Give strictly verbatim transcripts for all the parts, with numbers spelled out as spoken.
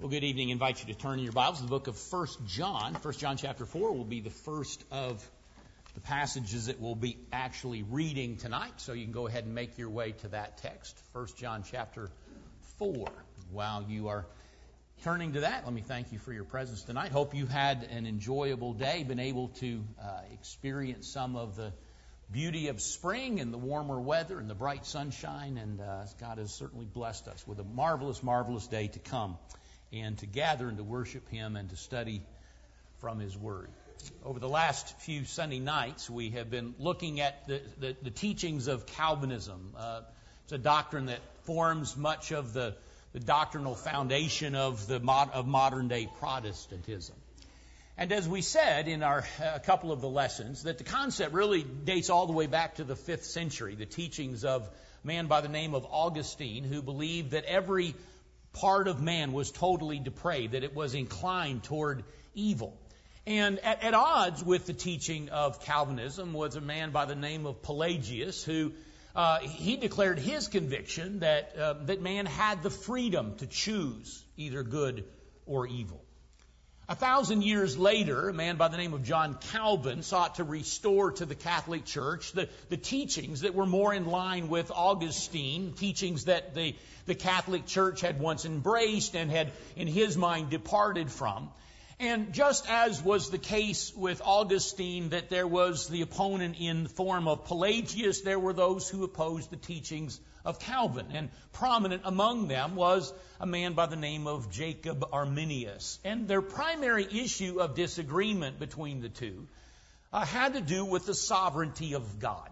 Well, good evening. I invite you to turn in your Bibles to the book of First John. First John chapter four will be the first of the passages that we'll be actually reading tonight. So you can go ahead and make your way to that text. First John chapter four. While you are turning to that, let me thank you for your presence tonight. Hope you had an enjoyable day, been able to uh, experience some of the beauty of spring and the warmer weather and the bright sunshine. And uh, God has certainly blessed us with a marvelous, marvelous day to come, and to gather and to worship Him and to study from His Word. Over the last few Sunday nights, we have been looking at the, the, the teachings of Calvinism. Uh, it's a doctrine that forms much of the, the doctrinal foundation of the mod, of modern-day Protestantism. And as we said in our a couple of the lessons, that the concept really dates all the way back to the fifth century, the teachings of a man by the name of Augustine, who believed that every part of man was totally depraved, that it was inclined toward evil. And at, at odds with the teaching of Calvinism was a man by the name of Pelagius, who uh, he declared his conviction that uh, that man had the freedom to choose either good or evil. A thousand years later, a man by the name of John Calvin sought to restore to the Catholic Church the, the teachings that were more in line with Augustine, teachings that the, the Catholic Church had once embraced and had, in his mind, departed from. And just as was the case with Augustine, that there was the opponent in the form of Pelagius, there were those who opposed the teachings of Calvin. And prominent among them was a man by the name of Jacob Arminius. And their primary issue of disagreement between the two uh, had to do with the sovereignty of God.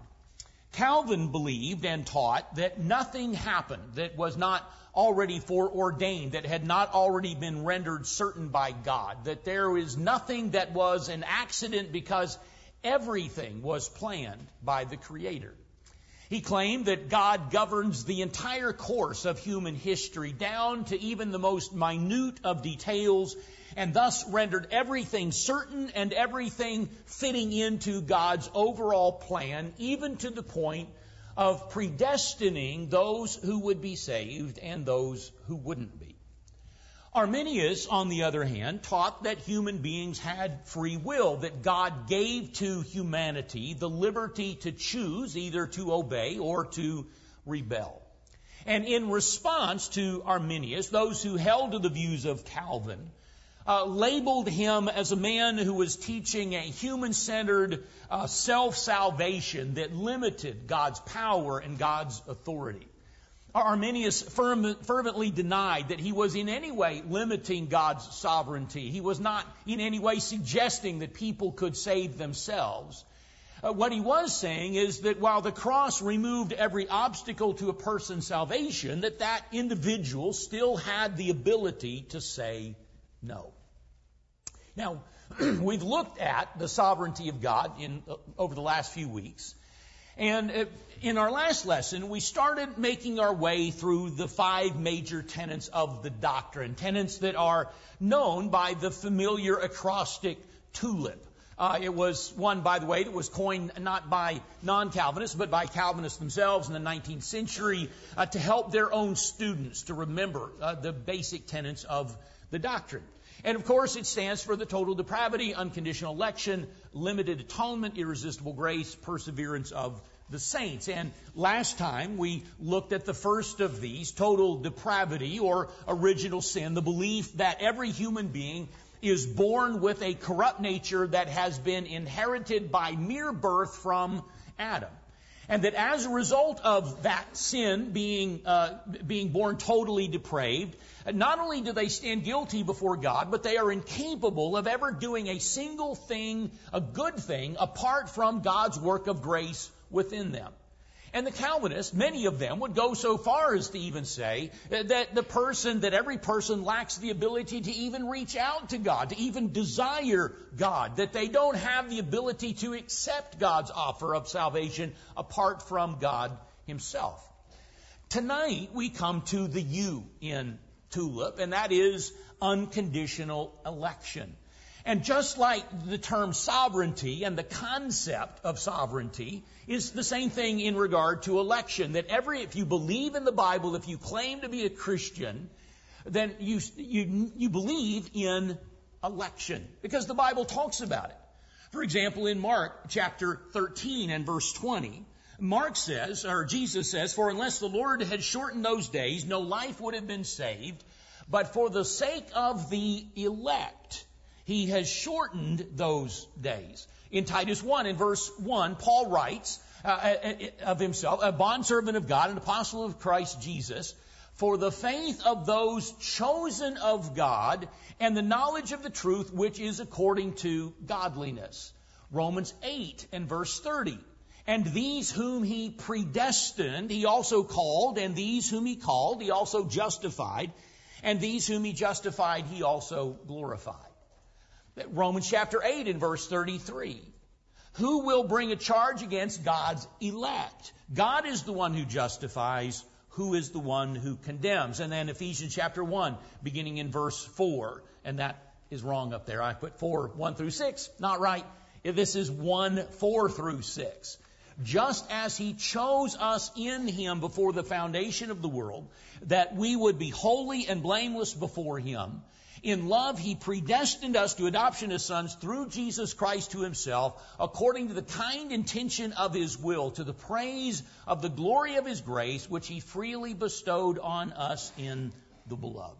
Calvin believed and taught that nothing happened that was not already foreordained, that had not already been rendered certain by God, that there is nothing that was an accident because everything was planned by the Creator. He claimed that God governs the entire course of human history down to even the most minute of details, and thus rendered everything certain and everything fitting into God's overall plan, even to the point of predestining those who would be saved and those who wouldn't be. Arminius, on the other hand, taught that human beings had free will, that God gave to humanity the liberty to choose either to obey or to rebel. And in response to Arminius, those who held to the views of Calvin uh, labeled him as a man who was teaching a human-centered uh, self-salvation that limited God's power and God's authority. Arminius firm, fervently denied that he was in any way limiting God's sovereignty. He was not in any way suggesting that people could save themselves. Uh, what he was saying is that while the cross removed every obstacle to a person's salvation, that that individual still had the ability to say no. Now, we've looked at the sovereignty of God in uh, over the last few weeks. And in our last lesson, we started making our way through the five major tenets of the doctrine, tenets that are known by the familiar acrostic TULIP. Uh, it was one, by the way, that was coined not by non-Calvinists, but by Calvinists themselves in the nineteenth century uh, to help their own students to remember uh, the basic tenets of the doctrine. And of course, it stands for the total depravity, unconditional election, limited atonement, irresistible grace, perseverance of the saints. And last time we looked at the first of these, total depravity or original sin, the belief that every human being is born with a corrupt nature that has been inherited by mere birth from Adam. And that as a result of that sin being uh, being born totally depraved, not only do they stand guilty before God, but they are incapable of ever doing a single thing, a good thing, apart from God's work of grace within them. And the Calvinists, many of them, would go so far as to even say that the person, that every person lacks the ability to even reach out to God, to even desire God, that they don't have the ability to accept God's offer of salvation apart from God Himself. Tonight, we come to the U in TULIP, and that is unconditional election. And just like the term sovereignty and the concept of sovereignty is the same thing in regard to election, that every, if you believe in the Bible, if you claim to be a Christian, then you, you, you believe in election, because the Bible talks about it. For example, in Mark chapter thirteen and verse twenty, Mark says, or Jesus says, "For unless the Lord had shortened those days, no life would have been saved. But for the sake of the elect, he has shortened those days." In Titus one, in verse one, Paul writes uh, of himself, "A bondservant of God, an apostle of Christ Jesus, for the faith of those chosen of God and the knowledge of the truth which is according to godliness." Romans eight and verse thirty, "And these whom he predestined, he also called, and these whom he called, he also justified, and these whom he justified, he also glorified." Romans chapter eight and verse thirty-three, "Who will bring a charge against God's elect? God is the one who justifies. Who is the one who condemns?" And then Ephesians chapter one, beginning in verse four. And that is wrong up there. I put four, one through six. Not right. This is one, four through six. "Just as he chose us in him before the foundation of the world, that we would be holy and blameless before him. In love, he predestined us to adoption as sons through Jesus Christ to himself, according to the kind intention of his will, to the praise of the glory of his grace, which he freely bestowed on us in the beloved."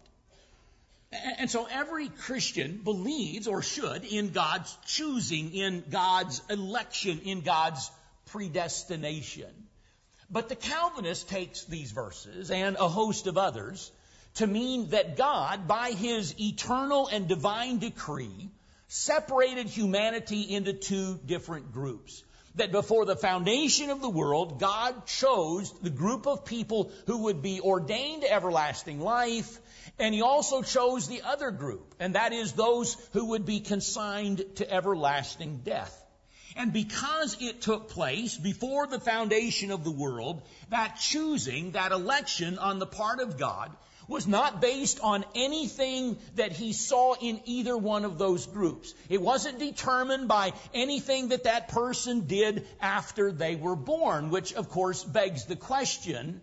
And so every Christian believes, or should, in God's choosing, in God's election, in God's predestination. But the Calvinist takes these verses and a host of others to mean that God, by his eternal and divine decree, separated humanity into two different groups. That before the foundation of the world, God chose the group of people who would be ordained to everlasting life, and he also chose the other group, and that is those who would be consigned to everlasting death. And because it took place before the foundation of the world, that choosing, that election on the part of God, was not based on anything that he saw in either one of those groups. It wasn't determined by anything that that person did after they were born, which of course begs the question.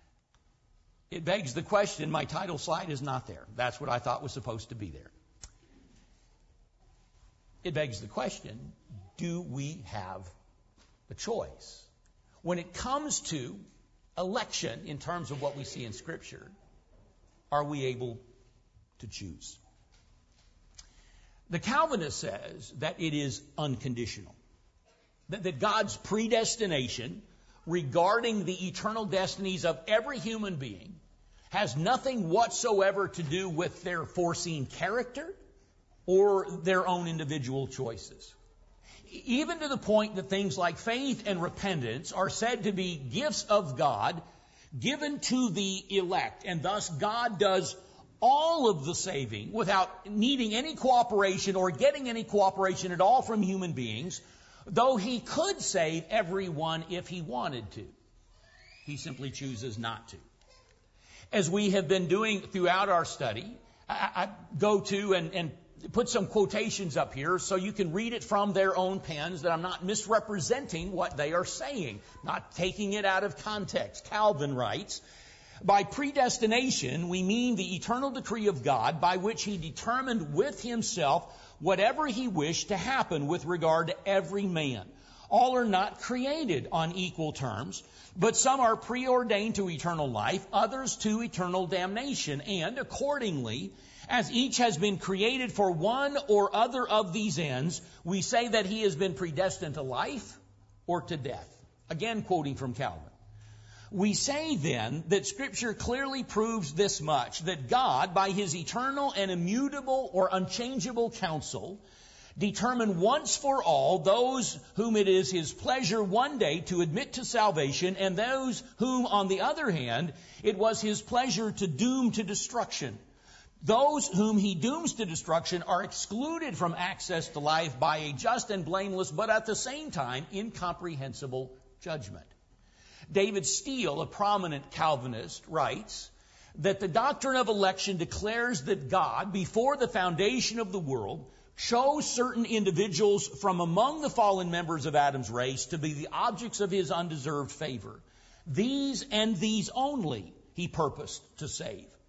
It begs the question, my title slide is not there. That's what I thought was supposed to be there. It begs the question, do we have a choice? When it comes to election, in terms of what we see in Scripture, are we able to choose? The Calvinist says that it is unconditional. That, that God's predestination regarding the eternal destinies of every human being has nothing whatsoever to do with their foreseen character or their own individual choices. Even to the point that things like faith and repentance are said to be gifts of God given to the elect, and thus God does all of the saving without needing any cooperation or getting any cooperation at all from human beings, though he could save everyone if he wanted to. He simply chooses not to. As we have been doing throughout our study, I, I go to and, and put some quotations up here so you can read it from their own pens, that I'm not misrepresenting what they are saying, not taking it out of context. Calvin writes, "By predestination, we mean the eternal decree of God by which he determined with himself whatever he wished to happen with regard to every man. All are not created on equal terms, but some are preordained to eternal life, others to eternal damnation, and accordingly, as each has been created for one or other of these ends, we say that he has been predestined to life or to death." Again, quoting from Calvin. "We say then that Scripture clearly proves this much, that God, by his eternal and immutable or unchangeable counsel, determined once for all those whom it is his pleasure one day to admit to salvation, and those whom, on the other hand, it was his pleasure to doom to destruction. Those whom he dooms to destruction are excluded from access to life by a just and blameless, but at the same time incomprehensible judgment." David Steele, a prominent Calvinist, writes that the doctrine of election declares that God, before the foundation of the world, chose certain individuals from among the fallen members of Adam's race to be the objects of his undeserved favor. These and these only he purposed to save.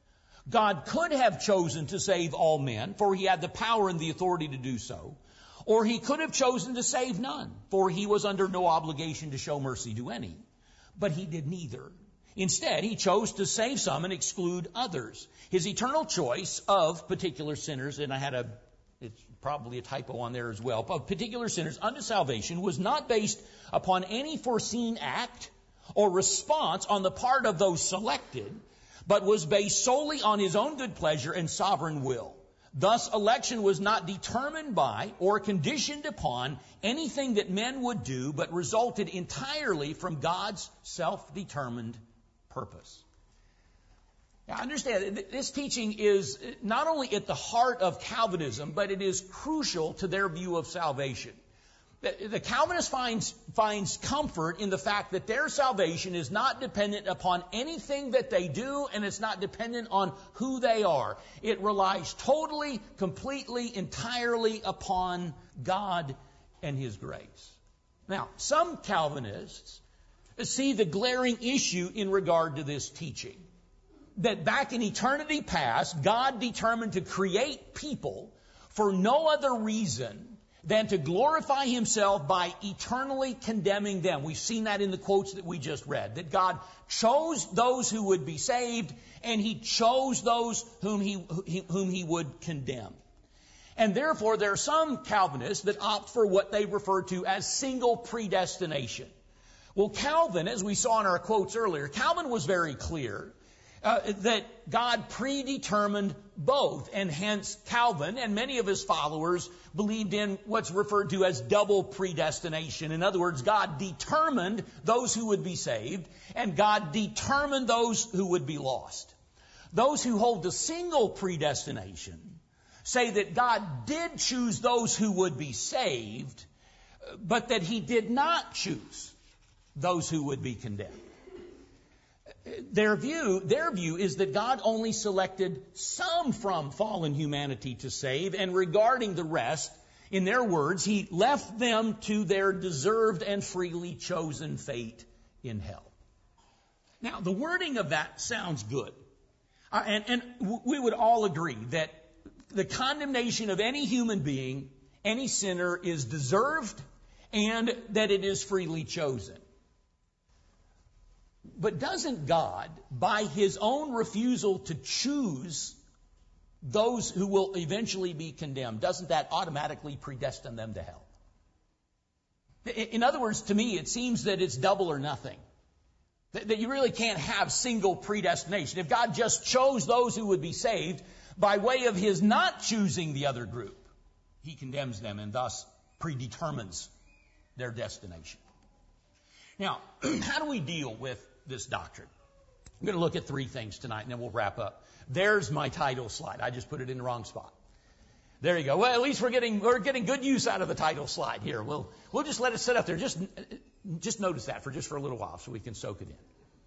God could have chosen to save all men, for he had the power and the authority to do so. Or he could have chosen to save none, for he was under no obligation to show mercy to any. But he did neither. Instead, he chose to save some and exclude others. His eternal choice of particular sinners, and I had a, it's probably a typo on there as well, of particular sinners unto salvation was not based upon any foreseen act or response on the part of those selected, but was based solely on his own good pleasure and sovereign will. Thus, election was not determined by or conditioned upon anything that men would do, but resulted entirely from God's self-determined purpose. Now, understand, this teaching is not only at the heart of Calvinism, but it is crucial to their view of salvation. The Calvinist finds, finds comfort in the fact that their salvation is not dependent upon anything that they do, and it's not dependent on who they are. It relies totally, completely, entirely upon God and His grace. Now, some Calvinists see the glaring issue in regard to this teaching. That back in eternity past, God determined to create people for no other reason than to glorify Himself by eternally condemning them. We've seen that in the quotes that we just read, that God chose those who would be saved, and He chose those whom He, whom He would condemn. And therefore, there are some Calvinists that opt for what they refer to as single predestination. Well, Calvin, as we saw in our quotes earlier, Calvin was very clear Uh, that God predetermined both, and hence Calvin and many of his followers believed in what's referred to as double predestination. In other words, God determined those who would be saved, and God determined those who would be lost. Those who hold to single predestination say that God did choose those who would be saved, but that He did not choose those who would be condemned. Their view, their view is that God only selected some from fallen humanity to save, and regarding the rest, in their words, He left them to their deserved and freely chosen fate in hell. Now, the wording of that sounds good. Uh, and, and we would all agree that the condemnation of any human being, any sinner, is deserved, and that it is freely chosen. But doesn't God, by His own refusal to choose those who will eventually be condemned, doesn't that automatically predestine them to hell? In other words, to me, it seems that it's double or nothing. That you really can't have single predestination. If God just chose those who would be saved by way of His not choosing the other group, He condemns them and thus predetermines their destination. Now, how do we deal with this doctrine? I'm going to look at three things tonight, and then we'll wrap up. There's my title slide. I just put it in the wrong spot. There you go. Well, at least we're getting we're getting good use out of the title slide here. We'll we'll just let it sit up there. Just just notice that for just for a little while, so we can soak it in.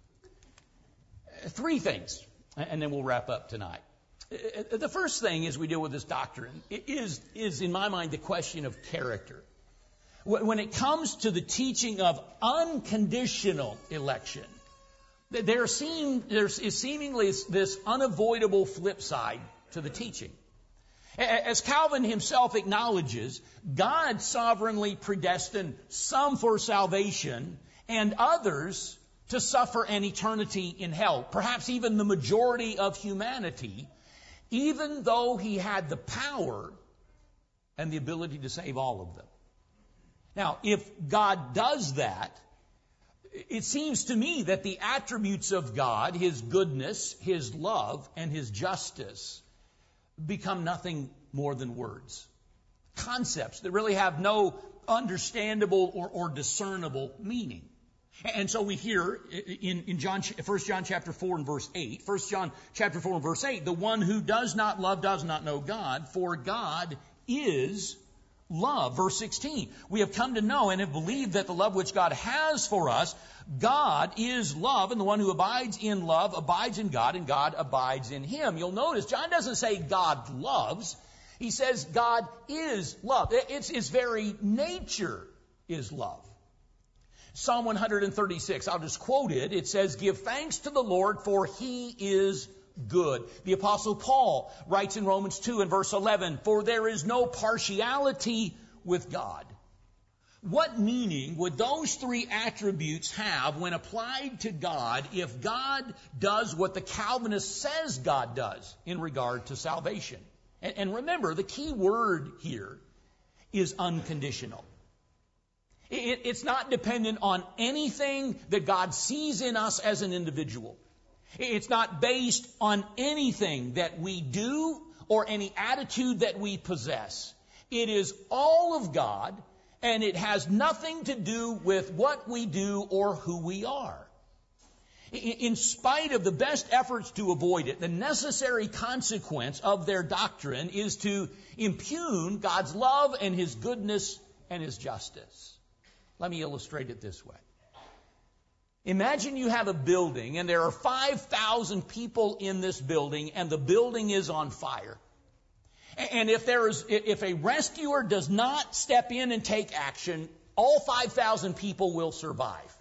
Three things, and then we'll wrap up tonight. The first thing as we deal with this doctrine is is in my mind the question of character. When it comes to the teaching of unconditional election, there, seem, there is seemingly this unavoidable flip side to the teaching. As Calvin himself acknowledges, God sovereignly predestined some for salvation and others to suffer an eternity in hell, perhaps even the majority of humanity, even though He had the power and the ability to save all of them. Now, if God does that, it seems to me that the attributes of God, His goodness, His love, and His justice become nothing more than words. Concepts that really have no understandable or, or discernible meaning. And so we hear in, in John, First John chapter four and verse eight, First John chapter four and verse eight, the one who does not love does not know God, for God is love. Verse sixteen, we have come to know and have believed that the love which God has for us, God is love, and the one who abides in love abides in God, and God abides in him. You'll notice John doesn't say God loves. He says God is love. It's his very nature is love. Psalm one thirty-six, I'll just quote it. It says, "Give thanks to the Lord, for he is good. The Apostle Paul writes in Romans two and verse eleven, "For there is no partiality with God." What meaning would those three attributes have when applied to God if God does what the Calvinist says God does in regard to salvation? And, and remember, the key word here is unconditional. It, it's not dependent on anything that God sees in us as an individual. It's not based on anything that we do or any attitude that we possess. It is all of God, and it has nothing to do with what we do or who we are. In spite of the best efforts to avoid it, the necessary consequence of their doctrine is to impugn God's love and His goodness and His justice. Let me illustrate it this way. Imagine you have a building and there are five thousand people in this building and the building is on fire. And if there is, if a rescuer does not step in and take action, all five thousand people will survive.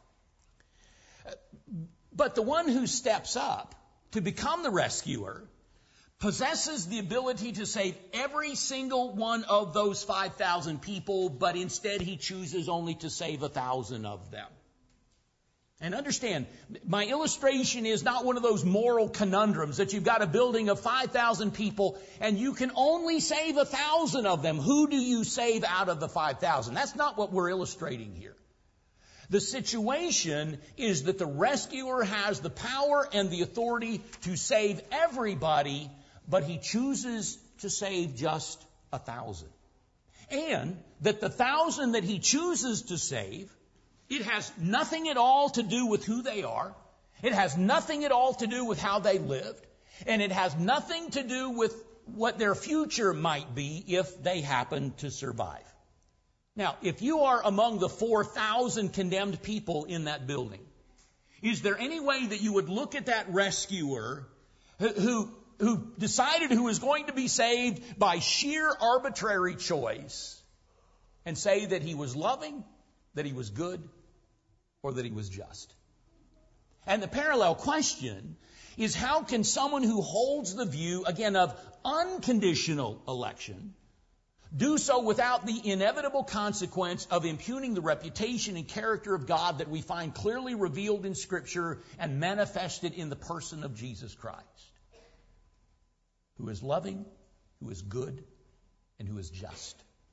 But the one who steps up to become the rescuer possesses the ability to save every single one of those five thousand people, but instead he chooses only to save a thousand of them. And understand, my illustration is not one of those moral conundrums that you've got a building of five thousand people and you can only save a thousand of them. Who do you save out of the five thousand? That's not what we're illustrating here. The situation is that the rescuer has the power and the authority to save everybody, but he chooses to save just a thousand. And that the thousand that he chooses to save, it has nothing at all to do with who they are. It has nothing at all to do with how they lived. And it has nothing to do with what their future might be if they happen to survive. Now, if you are among the four thousand condemned people in that building, is there any way that you would look at that rescuer who, who, who decided who was going to be saved by sheer arbitrary choice and say that he was loving, that he was good, or that he was just? And the parallel question is, how can someone who holds the view, again, of unconditional election do so without the inevitable consequence of impugning the reputation and character of God that we find clearly revealed in Scripture and manifested in the person of Jesus Christ, who is loving, who is good, and who is just?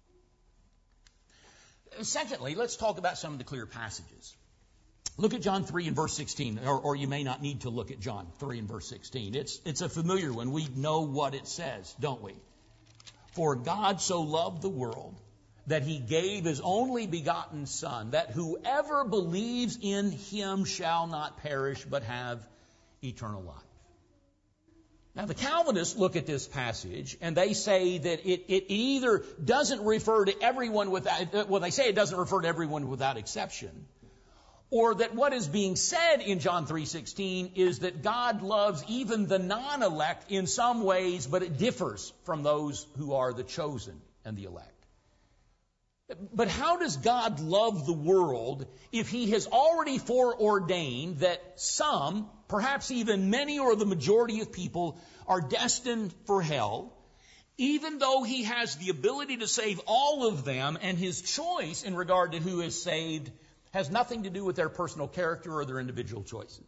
Secondly, let's talk about some of the clear passages. Look at John three and verse sixteen, or, or you may not need to look at John three and verse sixteen. It's, it's a familiar one. We know what it says, don't we? For God so loved the world that He gave His only begotten Son, that whoever believes in Him shall not perish but have eternal life. Now, the Calvinists look at this passage and they say that it, it either doesn't refer to everyone without, well, they say it doesn't refer to everyone without exception, or that what is being said in John three sixteen is that God loves even the non-elect in some ways, but it differs from those who are the chosen and the elect. But how does God love the world if He has already foreordained that some, perhaps even many or the majority of people, are destined for hell, even though He has the ability to save all of them, and His choice in regard to who is saved has nothing to do with their personal character or their individual choices?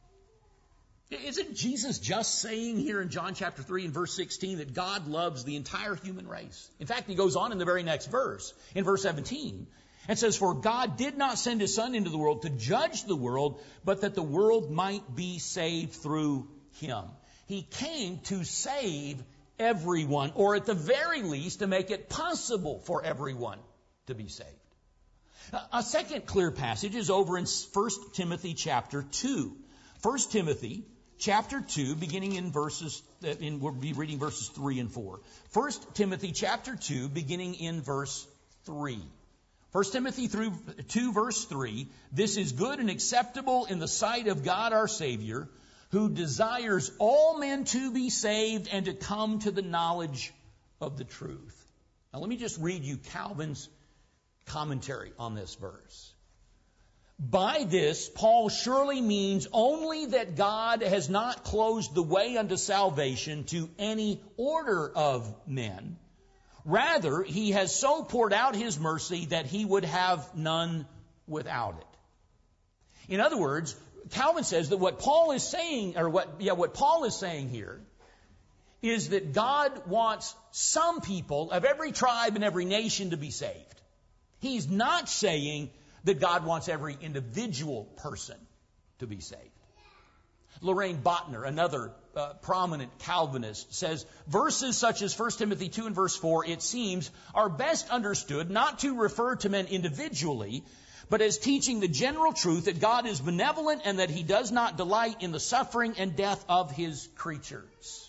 Isn't Jesus just saying here in John chapter three and verse sixteen that God loves the entire human race? In fact, He goes on in the very next verse, in verse seventeen, and says, "For God did not send His Son into the world to judge the world, but that the world might be saved through Him." He came to save everyone, or at the very least to make it possible for everyone to be saved. A second clear passage is over in First Timothy chapter two. First Timothy chapter two, beginning in verses, in, we'll be reading verses three and four. First Timothy chapter two, beginning in verse three. First Timothy two, verse three, "This is good and acceptable in the sight of God our Savior, who desires all men to be saved and to come to the knowledge of the truth." Now let me just read you Calvin's commentary on this verse. By this, Paul surely means only that God has not closed the way unto salvation to any order of men. Rather, he has so poured out his mercy that he would have none without it. In other words, Calvin says that what Paul is saying, or what, yeah, what Paul is saying here is that God wants some people of every tribe and every nation to be saved. He's not saying that God wants every individual person to be saved. Loraine Bottner, another uh, prominent Calvinist, says verses such as First Timothy two and verse four, it seems, are best understood not to refer to men individually, but as teaching the general truth that God is benevolent and that he does not delight in the suffering and death of his creatures.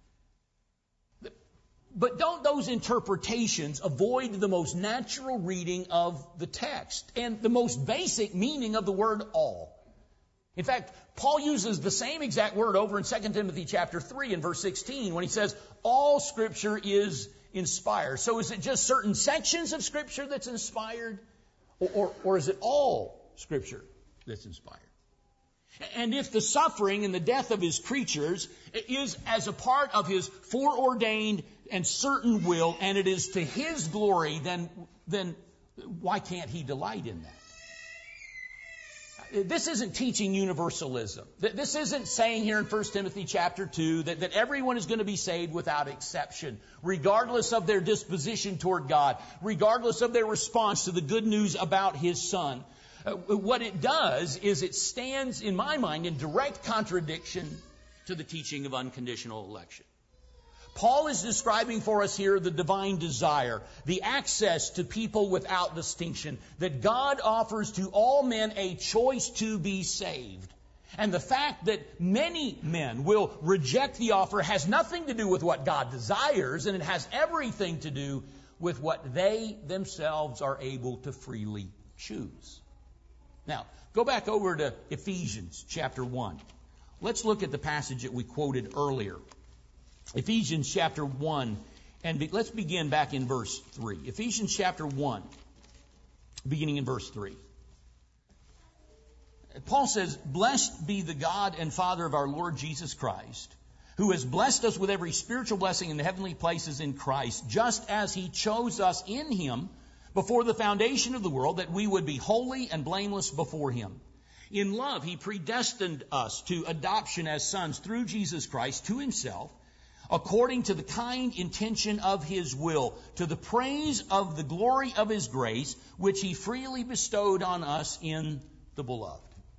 But don't those interpretations avoid the most natural reading of the text and the most basic meaning of the word all? In fact, Paul uses the same exact word over in Second Timothy chapter three and verse sixteen when he says, all Scripture is inspired. So is it just certain sections of Scripture that's inspired? Or, or, or is it all Scripture that's inspired? And if the suffering and the death of his creatures is as a part of his foreordained and certain will, and it is to his glory, then, then why can't he delight in that? This isn't teaching universalism. This isn't saying here in First Timothy chapter two that, that everyone is going to be saved without exception, regardless of their disposition toward God, regardless of their response to the good news about his Son. Uh, what it does is it stands, in my mind, in direct contradiction to the teaching of unconditional election. Paul is describing for us here the divine desire, the access to people without distinction, that God offers to all men a choice to be saved. And the fact that many men will reject the offer has nothing to do with what God desires, and it has everything to do with what they themselves are able to freely choose. Now, go back over to Ephesians chapter one. Let's look at the passage that we quoted earlier. Ephesians chapter one, and be, let's begin back in verse three. Ephesians chapter one, beginning in verse three. Paul says, blessed be the God and Father of our Lord Jesus Christ, who has blessed us with every spiritual blessing in the heavenly places in Christ, just as he chose us in him before the foundation of the world, that we would be holy and blameless before him. In love, he predestined us to adoption as sons through Jesus Christ to himself, according to the kind intention of his will, to the praise of the glory of his grace, which he freely bestowed on us in the beloved.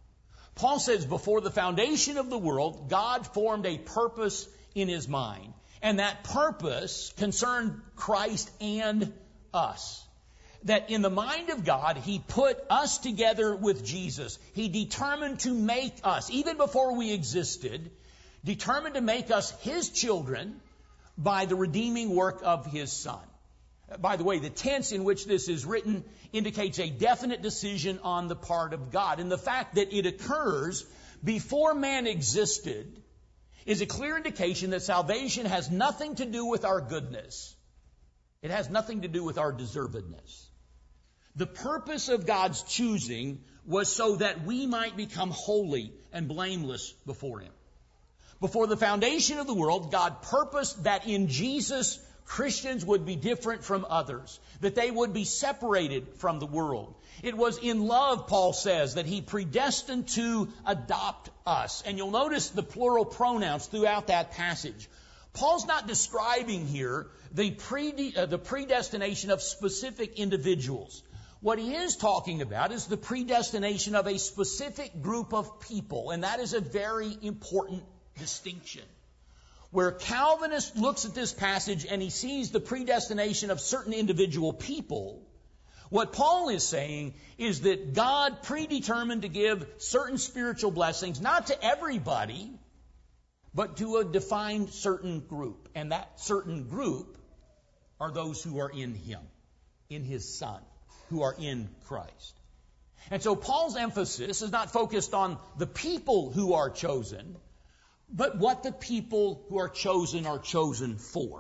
Paul says, before the foundation of the world, God formed a purpose in his mind. And that purpose concerned Christ and us. That in the mind of God, he put us together with Jesus. He determined to make us, even before we existed, determined to make us his children by the redeeming work of his Son. By the way, the tense in which this is written indicates a definite decision on the part of God. And the fact that it occurs before man existed is a clear indication that salvation has nothing to do with our goodness. It has nothing to do with our deservedness. The purpose of God's choosing was so that we might become holy and blameless before him. Before the foundation of the world, God purposed that in Jesus, Christians would be different from others, that they would be separated from the world. It was in love, Paul says, that he predestined to adopt us. And you'll notice the plural pronouns throughout that passage. Paul's not describing here the, pre- uh, the predestination of specific individuals. What he is talking about is the predestination of a specific group of people, and that is a very important distinction. Where Calvinist looks at this passage and he sees the predestination of certain individual people, what Paul is saying is that God predetermined to give certain spiritual blessings, not to everybody, but to a defined certain group. And that certain group are those who are in him, in his Son, who are in Christ. And so Paul's emphasis is not focused on the people who are chosen, but what the people who are chosen are chosen for.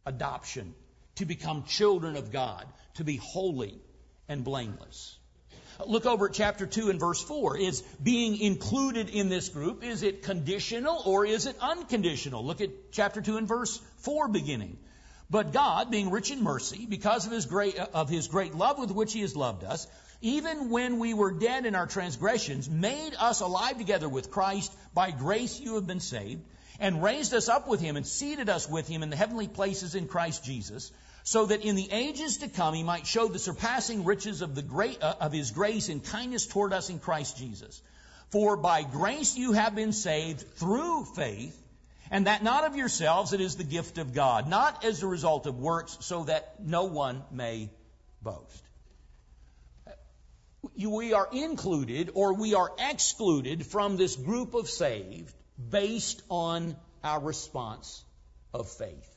Adoption, to become children of God, to be holy and blameless. Look over at chapter two and verse four. Is being included in this group, is it conditional or is it unconditional? Look at chapter two and verse four beginning. But God, being rich in mercy, because of his great, of his great love with which he has loved us, even when we were dead in our transgressions, made us alive together with Christ. By grace you have been saved, and raised us up with him and seated us with him in the heavenly places in Christ Jesus, so that in the ages to come he might show the surpassing riches of the great uh, of his grace and kindness toward us in Christ Jesus. For by grace you have been saved through faith, and that not of yourselves, it is the gift of God, not as a result of works, so that no one may boast. We are included or we are excluded from this group of saved based on our response of faith,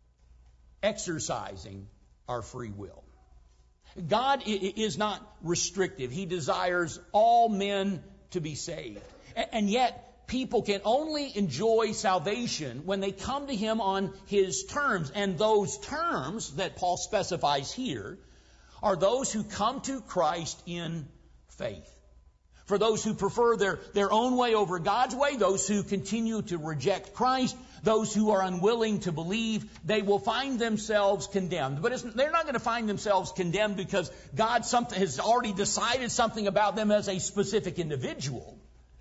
exercising our free will. God is not restrictive. He desires all men to be saved. And yet, people can only enjoy salvation when they come to him on his terms. And those terms that Paul specifies here are those who come to Christ in faith. For those who prefer their, their own way over God's way, those who continue to reject Christ, those who are unwilling to believe, they will find themselves condemned. But it's, they're not going to find themselves condemned because God something, has already decided something about them as a specific individual,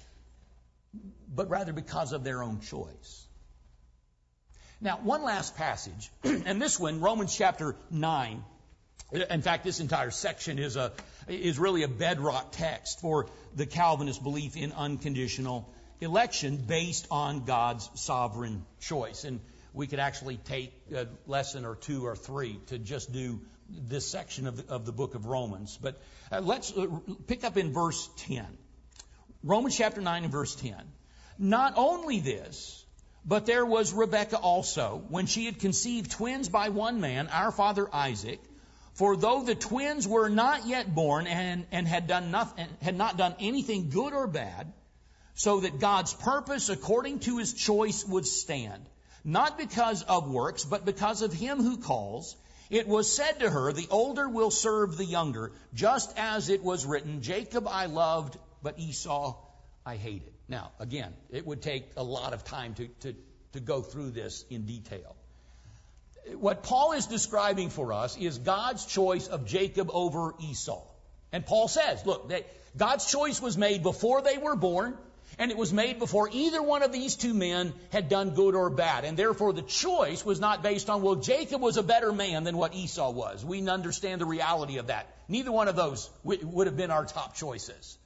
but rather because of their own choice. Now, one last passage, and this one, Romans chapter nine. In fact, this entire section is a is really a bedrock text for the Calvinist belief in unconditional election based on God's sovereign choice. And we could actually take a lesson or two or three to just do this section of the, of the book of Romans. But uh, let's uh, pick up in verse ten. Romans chapter nine and verse ten. Not only this, but there was Rebekah also, when she had conceived twins by one man, our father Isaac. For though the twins were not yet born and, and had done nothing, had not done anything good or bad, so that God's purpose according to his choice would stand, not because of works, but because of him who calls, it was said to her, the older will serve the younger, just as it was written, Jacob I loved, but Esau I hated. Now, again, it would take a lot of time to, to, to go through this in detail. What Paul is describing for us is God's choice of Jacob over Esau. And Paul says, look, that God's choice was made before they were born, and it was made before either one of these two men had done good or bad. And therefore the choice was not based on, well, Jacob was a better man than what Esau was. We understand the reality of that. Neither one of those would have been our top choices.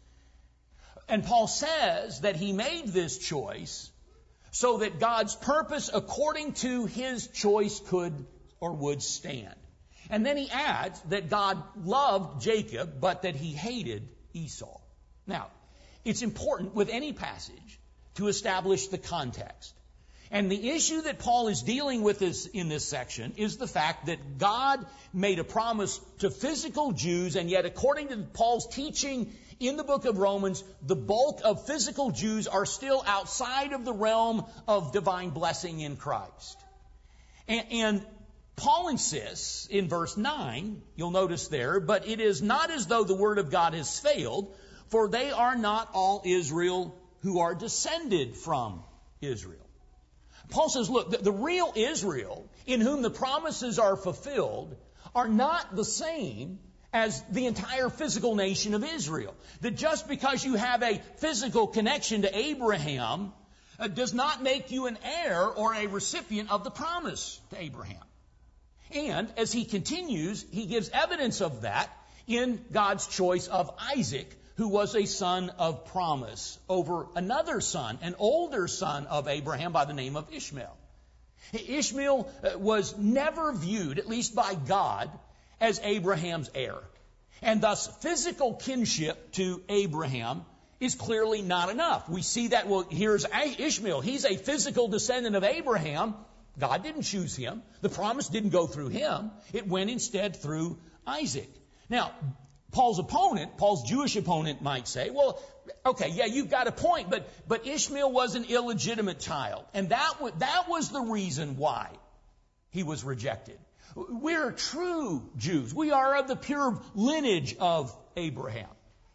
And Paul says that he made this choice so that God's purpose according to his choice could or would stand. And then he adds that God loved Jacob, but that he hated Esau. Now, it's important with any passage to establish the context. And the issue that Paul is dealing with this, in this section is the fact that God made a promise to physical Jews, and yet according to Paul's teaching in the book of Romans, the bulk of physical Jews are still outside of the realm of divine blessing in Christ. And, and Paul insists in verse nine, you'll notice there, but it is not as though the word of God has failed, for they are not all Israel who are descended from Israel. Paul says, look, the, the real Israel in whom the promises are fulfilled are not the same as the entire physical nation of Israel. That just because you have a physical connection to Abraham uh, does not make you an heir or a recipient of the promise to Abraham. And as he continues, he gives evidence of that in God's choice of Isaac, who was a son of promise, over another son, an older son of Abraham by the name of Ishmael. Ishmael was never viewed, at least by God, as Abraham's heir. And thus, physical kinship to Abraham is clearly not enough. We see that, well, here's Ishmael. He's a physical descendant of Abraham. God didn't choose him. The promise didn't go through him. It went instead through Isaac. Now, Paul's opponent, Paul's Jewish opponent might say, well, okay, yeah, you've got a point, but, but Ishmael was an illegitimate child. And that, w- that was the reason why he was rejected. We're true Jews. We are of the pure lineage of Abraham.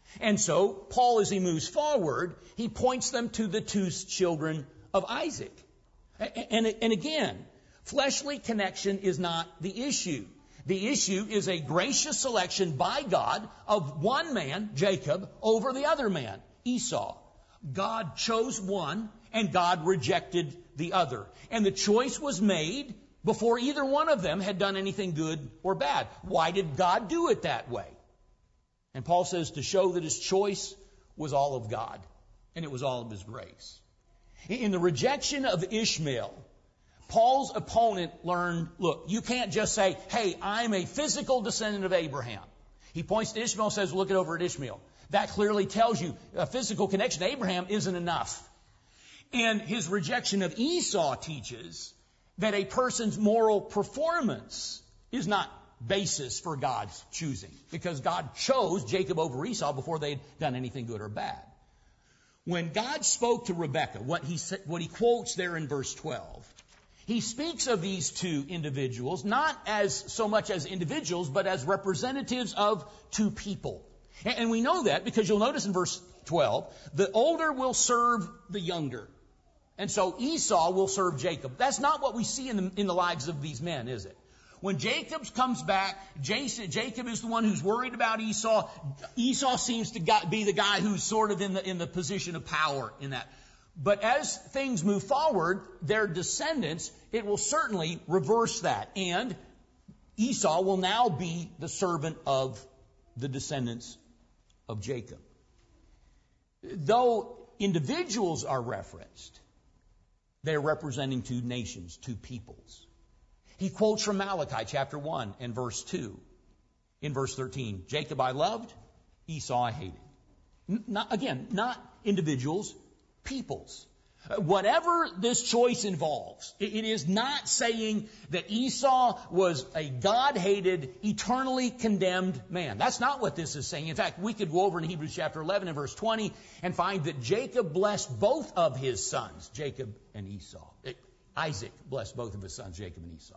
And so, Paul, as he moves forward, he points them to the two children of Isaac. And, and again, fleshly connection is not the issue. The issue is a gracious selection by God of one man, Jacob, over the other man, Esau. God chose one, and God rejected the other. And the choice was made before either one of them had done anything good or bad. Why did God do it that way? And Paul says to show that his choice was all of God, and it was all of his grace. In the rejection of Ishmael, Paul's opponent learned, look, you can't just say, hey, I'm a physical descendant of Abraham. He points to Ishmael and says, look it over at Ishmael. That clearly tells you a physical connection to Abraham isn't enough. And his rejection of Esau teaches that a person's moral performance is not basis for God's choosing, because God chose Jacob over Esau before they'd done anything good or bad. When God spoke to Rebekah, what he said, what he quotes there in verse twelve, he speaks of these two individuals not as so much as individuals, but as representatives of two people. And we know that because you'll notice in verse twelve, the older will serve the younger. And so Esau will serve Jacob. That's not what we see in the, in the lives of these men, is it? When Jacob comes back, Jacob is the one who's worried about Esau. Esau seems to be the guy who's sort of in the, in the position of power in that. But as things move forward, their descendants, it will certainly reverse that. And Esau will now be the servant of the descendants of Jacob. Though individuals are referenced, they're representing two nations, two peoples. He quotes from Malachi chapter one and verse two. In verse thirteen, Jacob I loved, Esau I hated. Not, again, not individuals, peoples. Whatever this choice involves, it is not saying that Esau was a God-hated, eternally condemned man. That's not what this is saying. In fact, we could go over in Hebrews chapter eleven and verse twenty and find that Jacob blessed both of his sons, Jacob and Esau. Isaac blessed both of his sons, Jacob and Esau.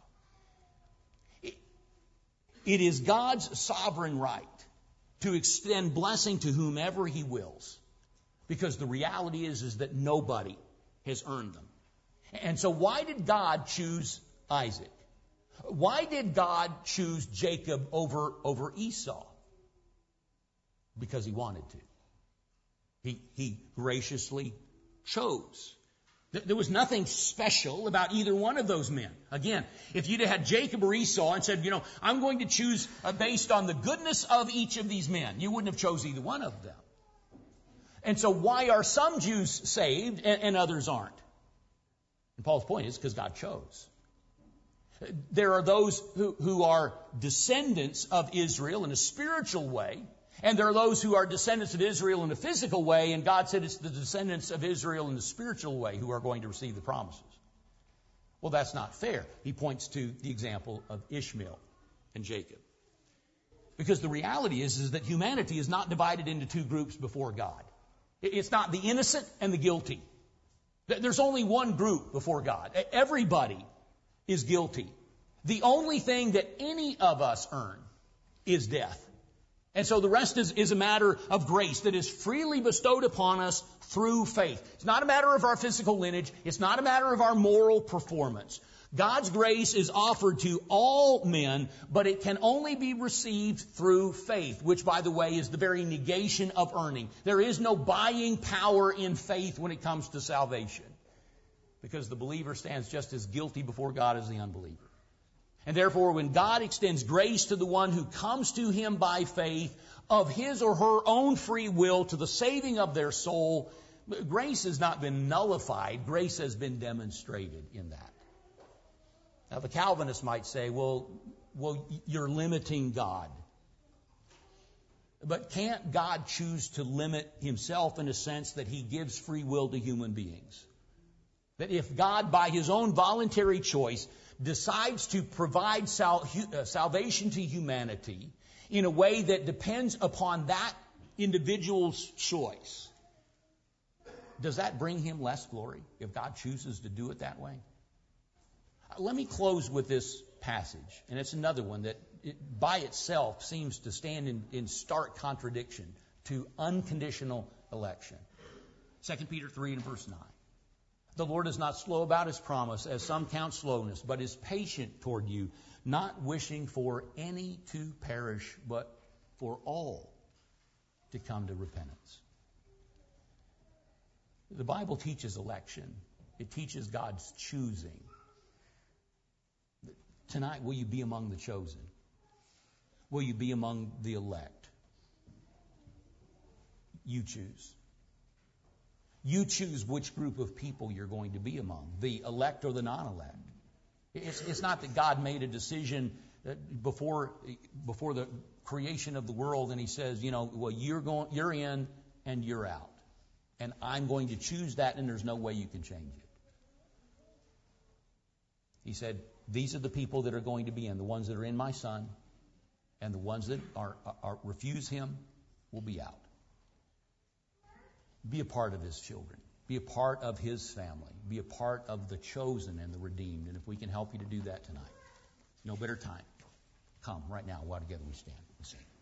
It is God's sovereign right to extend blessing to whomever he wills, because the reality is, is that nobody has earned them. And so why did God choose Isaac? Why did God choose Jacob over, over Esau? Because he wanted to. He, he graciously chose. There was nothing special about either one of those men. Again, if you'd have had Jacob or Esau and said, you know, I'm going to choose based on the goodness of each of these men, you wouldn't have chose either one of them. And so why are some Jews saved and, and others aren't? And Paul's point is because God chose. There are those who, who are descendants of Israel in a spiritual way, and there are those who are descendants of Israel in a physical way, and God said it's the descendants of Israel in the spiritual way who are going to receive the promises. Well, that's not fair. He points to the example of Ishmael and Jacob. Because the reality is, is that humanity is not divided into two groups before God. It's not the innocent and the guilty. There's only one group before God. Everybody is guilty. The only thing that any of us earn is death. And so the rest is, is a matter of grace that is freely bestowed upon us through faith. It's not a matter of our physical lineage. It's not a matter of our moral performance. God's grace is offered to all men, but it can only be received through faith, which, by the way, is the very negation of earning. There is no buying power in faith when it comes to salvation, because the believer stands just as guilty before God as the unbeliever. And therefore, when God extends grace to the one who comes to him by faith of his or her own free will to the saving of their soul, grace has not been nullified. Grace has been demonstrated in that. Now, the Calvinists might say, well, well, you're limiting God. But can't God choose to limit himself in a sense that he gives free will to human beings? That if God, by his own voluntary choice, decides to provide sal- uh, salvation to humanity in a way that depends upon that individual's choice, does that bring him less glory if God chooses to do it that way? Let me close with this passage, and it's another one that it, by itself seems to stand in, in stark contradiction to unconditional election. Second Peter three and verse nine. The Lord is not slow about His promise, as some count slowness, but is patient toward you, not wishing for any to perish, but for all to come to repentance. The Bible teaches election. It teaches God's choosing. Tonight, will you be among the chosen? Will you be among the elect? You choose. You choose which group of people you're going to be among, the elect or the non-elect. It's, it's not that God made a decision before before the creation of the world and He says, you know, well, you're going, you're in and you're out. And I'm going to choose that and there's no way you can change it. He said, these are the people that are going to be in, the ones that are in my Son, and the ones that are, are refuse Him will be out. Be a part of His children. Be a part of His family. Be a part of the chosen and the redeemed. And if we can help you to do that tonight, no better time. Come right now while together we stand and sing.